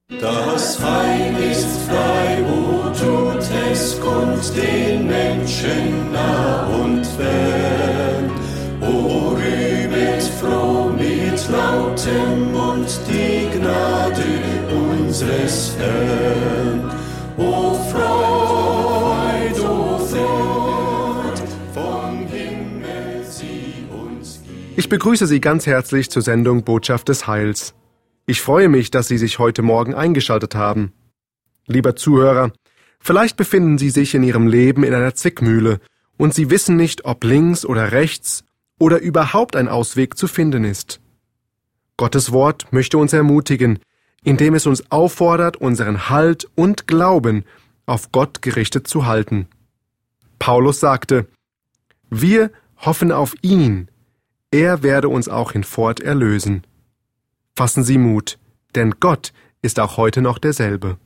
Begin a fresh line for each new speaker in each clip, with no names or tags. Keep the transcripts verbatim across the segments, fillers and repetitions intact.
Das Heil ist frei, o tut es kund den Menschen nah und fern. O rühmet froh mit lautem Mund die Gnade unseres Herrn. O Freud, o Freud, vom Himmel sie uns gibt.
Ich begrüße Sie ganz herzlich zur Sendung Botschaft des Heils. Ich freue mich, dass Sie sich heute Morgen eingeschaltet haben. Lieber Zuhörer, vielleicht befinden Sie sich in Ihrem Leben in einer Zwickmühle und Sie wissen nicht, ob links oder rechts oder überhaupt ein Ausweg zu finden ist. Gottes Wort möchte uns ermutigen, indem es uns auffordert, unseren Halt und Glauben auf Gott gerichtet zu halten. Paulus sagte, wir hoffen auf ihn, er werde uns auch hinfort erlösen. Fassen Sie Mut, denn Gott ist auch heute noch derselbe.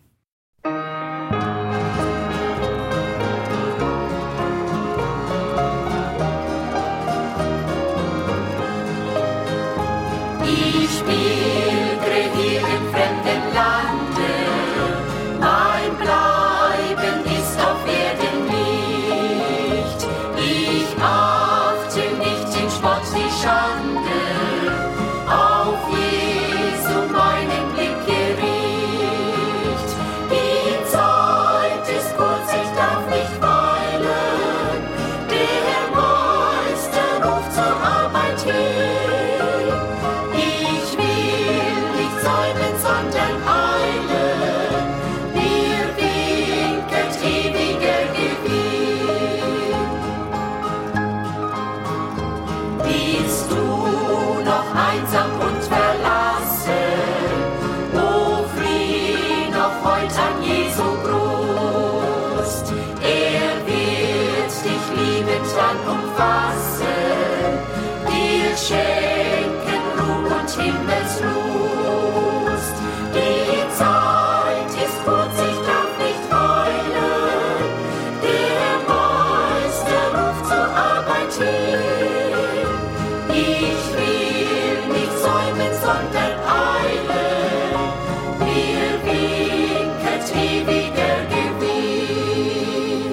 Ich pilgere hier im fremden Lande, mein Bleiben ist auf Erden nicht. Ich achte nicht den Spott, die Schande, auf Jesu meinen Blick gericht. Die Zeit ist kurz, ich darf nicht weilen, der Meister ruft zur Arbeit hin. Ich will nicht säumen, sondern eilen, mir winket ewiger Gewinn. Bist du noch einsam und verlassen, o flieh noch heut an Jesu Brust. Er wird dich liebend dann umfassen, dir schenken Ruhe und Himmelslust. Die Zeit ist kurz, ich darf nicht weilen, der Meister ruft zur Arbeit hin. Ich will nicht säumen, sondern eilen, mir winket ewiger Gewinn.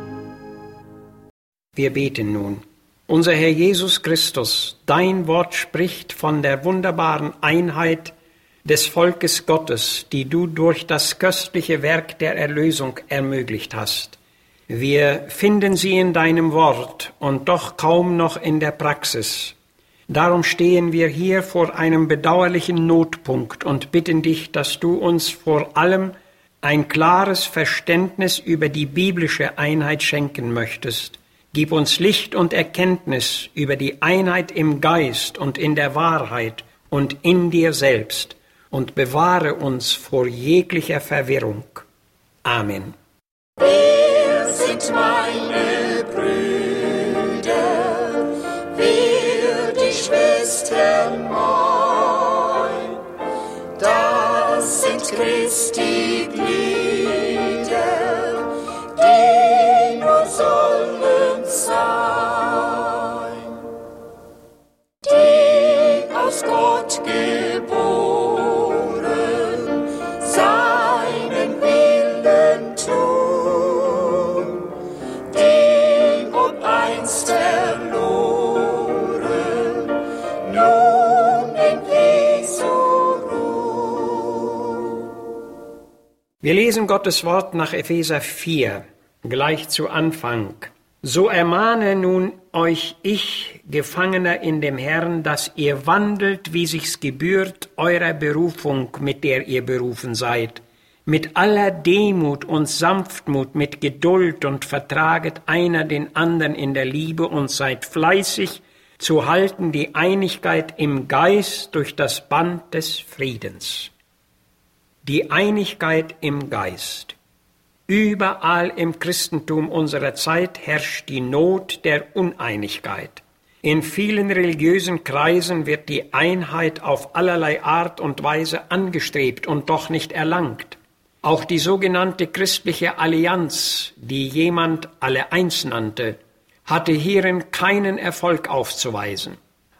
Wir beten nun. Unser Herr Jesus Christus, dein Wort spricht von der wunderbaren Einheit des Volkes Gottes, die du durch das köstliche Werk der Erlösung ermöglicht hast. Wir finden sie in deinem Wort und doch kaum noch in der Praxis. Darum stehen wir hier vor einem bedauerlichen Notpunkt und bitten dich, dass du uns vor allem ein klares Verständnis über die biblische Einheit schenken möchtest. Gib uns Licht und Erkenntnis über die Einheit im Geist und in der Wahrheit und in dir selbst und bewahre uns vor jeglicher Verwirrung. Amen.
Wer sind meine Brüder? Wer die Schwestern mein? Das sind Christi Glieder, die nur sollen sein, die aus Gott geboren, seinen Willen tun, die ob einst verloren, nun in Jesu Ruhe.
Wir lesen Gottes Wort nach Epheser vier, gleich zu Anfang. So ermahne nun euch ich, Gefangener in dem Herrn, dass ihr wandelt, wie sich's gebührt, eurer Berufung, mit der ihr berufen seid, mit aller Demut und Sanftmut, mit Geduld und vertraget einer den anderen in der Liebe und seid fleißig zu halten die Einigkeit im Geist durch das Band des Friedens. Die Einigkeit im Geist. Überall im Christentum unserer Zeit herrscht die Not der Uneinigkeit. In vielen religiösen Kreisen wird die Einheit auf allerlei Art und Weise angestrebt und doch nicht erlangt. Auch die sogenannte christliche Allianz, die jemand alle eins nannte, hatte hierin keinen Erfolg aufzuweisen.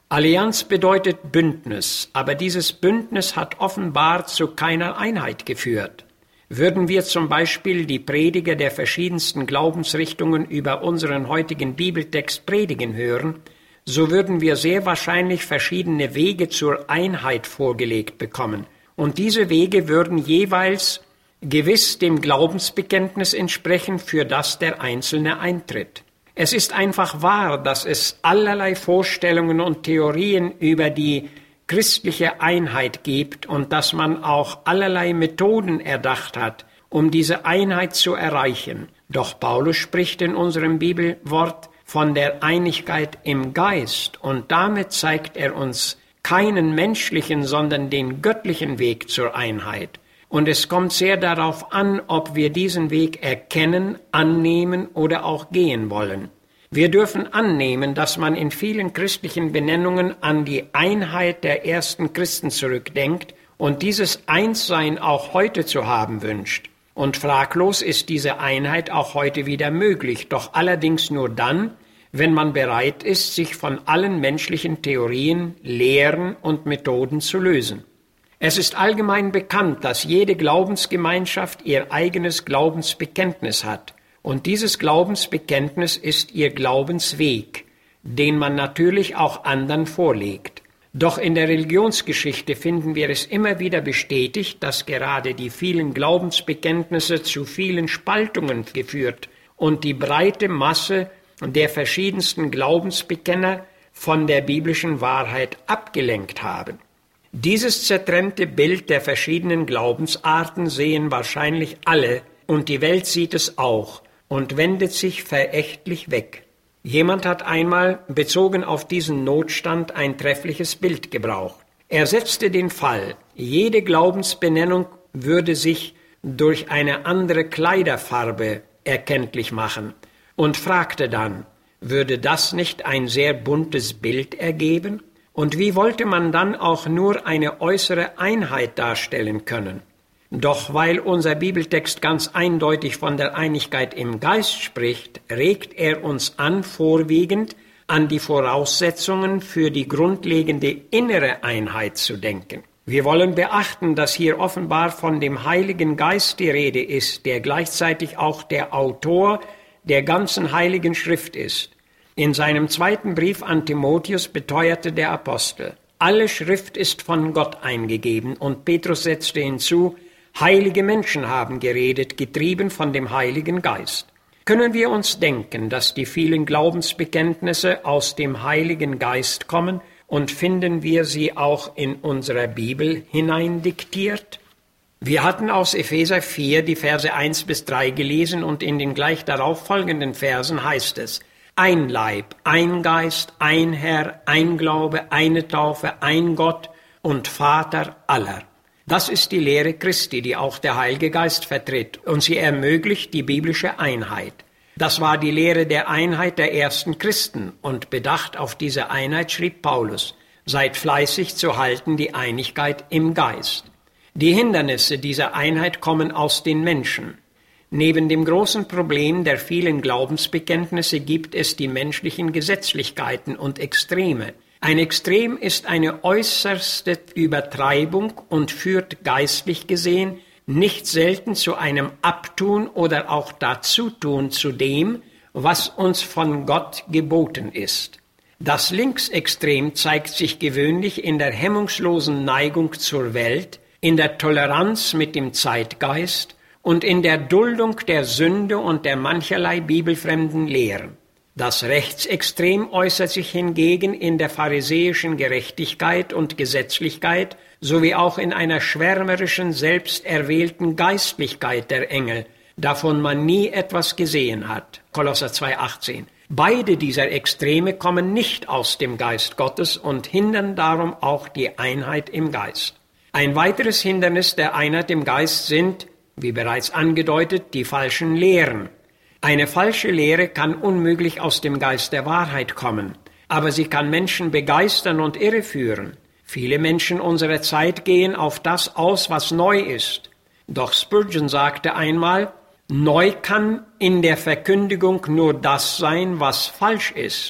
Allianz bedeutet Bündnis, aber dieses Bündnis hat offenbar zu keiner Einheit geführt. Würden wir zum Beispiel die Prediger der verschiedensten Glaubensrichtungen über unseren heutigen Bibeltext predigen hören, so würden wir sehr wahrscheinlich verschiedene Wege zur Einheit vorgelegt bekommen. Und diese Wege würden jeweils gewiss dem Glaubensbekenntnis entsprechen, für das der Einzelne eintritt. Es ist einfach wahr, dass es allerlei Vorstellungen und Theorien über die christliche Einheit gibt und dass man auch allerlei Methoden erdacht hat, um diese Einheit zu erreichen. Doch Paulus spricht in unserem Bibelwort von der Einigkeit im Geist und damit zeigt er uns keinen menschlichen, sondern den göttlichen Weg zur Einheit. Und es kommt sehr darauf an, ob wir diesen Weg erkennen, annehmen oder auch gehen wollen. Wir dürfen annehmen, dass man in vielen christlichen Benennungen an die Einheit der ersten Christen zurückdenkt und dieses Einssein auch heute zu haben wünscht. Und fraglos ist diese Einheit auch heute wieder möglich, doch allerdings nur dann, wenn man bereit ist, sich von allen menschlichen Theorien, Lehren und Methoden zu lösen. Es ist allgemein bekannt, dass jede Glaubensgemeinschaft ihr eigenes Glaubensbekenntnis hat. Und dieses Glaubensbekenntnis ist ihr Glaubensweg, den man natürlich auch anderen vorlegt. Doch in der Religionsgeschichte finden wir es immer wieder bestätigt, dass gerade die vielen Glaubensbekenntnisse zu vielen Spaltungen geführt und die breite Masse der verschiedensten Glaubensbekenner von der biblischen Wahrheit abgelenkt haben. Dieses zertrennte Bild der verschiedenen Glaubensarten sehen wahrscheinlich alle und die Welt sieht es auch und wendet sich verächtlich weg. Jemand hat einmal bezogen auf diesen Notstand ein treffliches Bild gebraucht. Er setzte den Fall, jede Glaubensbenennung würde sich durch eine andere Kleiderfarbe erkenntlich machen und fragte dann, würde das nicht ein sehr buntes Bild ergeben? Und wie wollte man dann auch nur eine äußere Einheit darstellen können? Doch weil unser Bibeltext ganz eindeutig von der Einigkeit im Geist spricht, regt er uns an, vorwiegend an die Voraussetzungen für die grundlegende innere Einheit zu denken. Wir wollen beachten, dass hier offenbar von dem Heiligen Geist die Rede ist, der gleichzeitig auch der Autor der ganzen Heiligen Schrift ist. In seinem zweiten Brief an Timotheus beteuerte der Apostel, alle Schrift ist von Gott eingegeben, und Petrus setzte hinzu, heilige Menschen haben geredet, getrieben von dem Heiligen Geist. Können wir uns denken, dass die vielen Glaubensbekenntnisse aus dem Heiligen Geist kommen und finden wir sie auch in unserer Bibel hineindiktiert? Wir hatten aus Epheser vier die Verse eins bis drei gelesen und in den gleich darauf folgenden Versen heißt es, ein Leib, ein Geist, ein Herr, ein Glaube, eine Taufe, ein Gott und Vater aller. Das ist die Lehre Christi, die auch der Heilige Geist vertritt, und sie ermöglicht die biblische Einheit. Das war die Lehre der Einheit der ersten Christen, und bedacht auf diese Einheit schrieb Paulus, seid fleißig zu halten die Einigkeit im Geist. Die Hindernisse dieser Einheit kommen aus den Menschen. Neben dem großen Problem der vielen Glaubensbekenntnisse gibt es die menschlichen Gesetzlichkeiten und Extreme. Ein Extrem ist eine äußerste Übertreibung und führt geistlich gesehen nicht selten zu einem Abtun oder auch Dazutun zu dem, was uns von Gott geboten ist. Das Linksextrem zeigt sich gewöhnlich in der hemmungslosen Neigung zur Welt, in der Toleranz mit dem Zeitgeist und in der Duldung der Sünde und der mancherlei bibelfremden Lehren. Das Rechtsextrem äußert sich hingegen in der pharisäischen Gerechtigkeit und Gesetzlichkeit sowie auch in einer schwärmerischen, selbsterwählten Geistlichkeit der Engel, davon man nie etwas gesehen hat. Kolosser zwei achtzehn. Beide dieser Extreme kommen nicht aus dem Geist Gottes und hindern darum auch die Einheit im Geist. Ein weiteres Hindernis der Einheit im Geist sind, wie bereits angedeutet, die falschen Lehren. Eine falsche Lehre kann unmöglich aus dem Geist der Wahrheit kommen, aber sie kann Menschen begeistern und irreführen. Viele Menschen unserer Zeit gehen auf das aus, was neu ist. Doch Spurgeon sagte einmal, neu kann in der Verkündigung nur das sein, was falsch ist.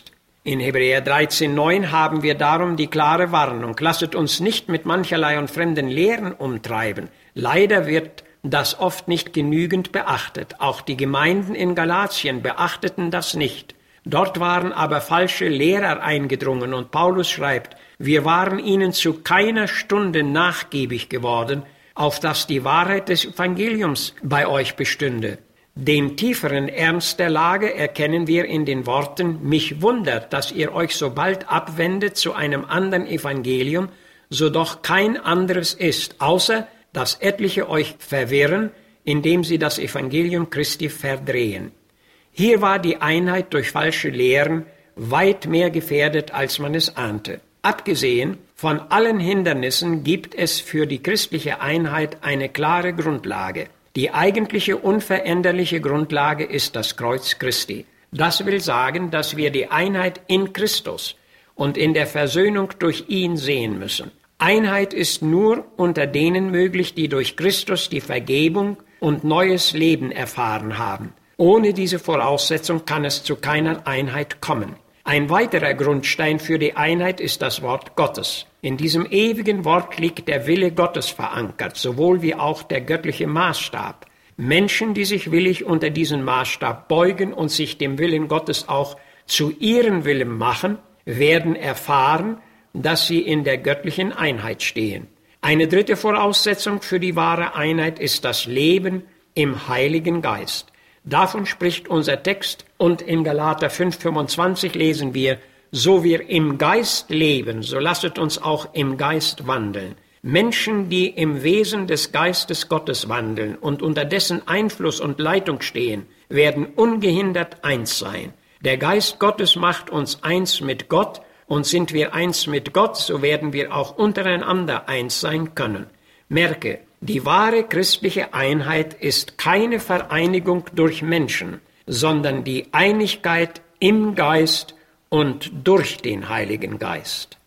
In Hebräer dreizehn neun haben wir darum die klare Warnung: Lasset uns nicht mit mancherlei und fremden Lehren umtreiben. Leider wird das oft nicht genügend beachtet. Auch die Gemeinden in Galatien beachteten das nicht. Dort waren aber falsche Lehrer eingedrungen und Paulus schreibt: Wir waren ihnen zu keiner Stunde nachgiebig geworden, auf dass die Wahrheit des Evangeliums bei euch bestünde. Den tieferen Ernst der Lage erkennen wir in den Worten: Mich wundert, dass ihr euch so bald abwendet zu einem anderen Evangelium, so doch kein anderes ist, außer dass etliche euch verwirren, indem sie das Evangelium Christi verdrehen. Hier war die Einheit durch falsche Lehren weit mehr gefährdet, als man es ahnte. Abgesehen von allen Hindernissen gibt es für die christliche Einheit eine klare Grundlage. Die eigentliche unveränderliche Grundlage ist das Kreuz Christi. Das will sagen, dass wir die Einheit in Christus und in der Versöhnung durch ihn sehen müssen. Einheit ist nur unter denen möglich, die durch Christus die Vergebung und neues Leben erfahren haben. Ohne diese Voraussetzung kann es zu keiner Einheit kommen. Ein weiterer Grundstein für die Einheit ist das Wort Gottes. In diesem ewigen Wort liegt der Wille Gottes verankert, sowohl wie auch der göttliche Maßstab. Menschen, die sich willig unter diesen Maßstab beugen und sich dem Willen Gottes auch zu ihrem Willen machen, werden erfahren, dass sie in der göttlichen Einheit stehen. Eine dritte Voraussetzung für die wahre Einheit ist das Leben im Heiligen Geist. Davon spricht unser Text, und in Galater fünf fünfundzwanzig lesen wir: So wir im Geist leben, so lasset uns auch im Geist wandeln. Menschen, die im Wesen des Geistes Gottes wandeln und unter dessen Einfluss und Leitung stehen, werden ungehindert eins sein. Der Geist Gottes macht uns eins mit Gott, und sind wir eins mit Gott, so werden wir auch untereinander eins sein können. Merke, die wahre christliche Einheit ist keine Vereinigung durch Menschen, sondern die Einigkeit im Geist und durch den Heiligen Geist.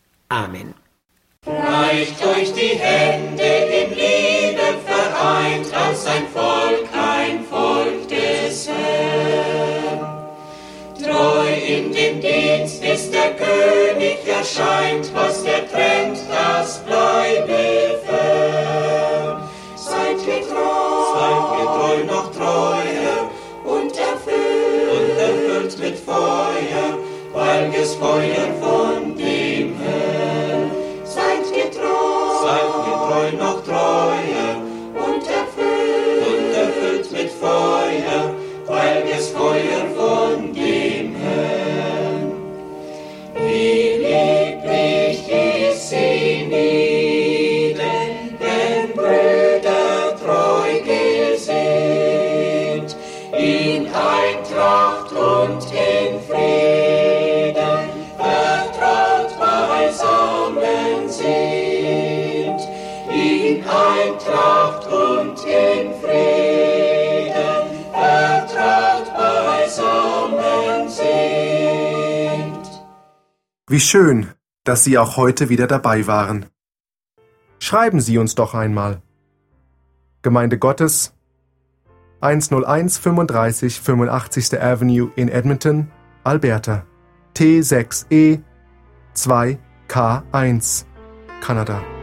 Amen.
Reicht euch die Hände in Liebe vereint, als ein Volk, ein Volk des Herrn. Treu in dem Dienst, bis der König erscheint, was der trennt, das bleibe fern. Seid getreu, seid getreu, noch treuer und erfüllt, und erfüllt mit Feuer, heiliges Feuer von dem Herrn. Seid getreu, seid getreu, noch treuer und erfüllt, und erfüllt mit Feuer, heiliges Feuer von dem Herrn. Wie lieblich ist Segen, wenn Brüder treu gesinnt, in Eintracht und in Frieden vertraut beisammen sind, in Eintracht und in Frieden vertraut beisammen sind.
Wie schön, dass Sie auch heute wieder dabei waren. Schreiben Sie uns doch einmal. Gemeinde Gottes, hunderteins fünfunddreißig fünfundachtzigste Avenue in Edmonton, Alberta, T sechs E zwei K eins, Kanada.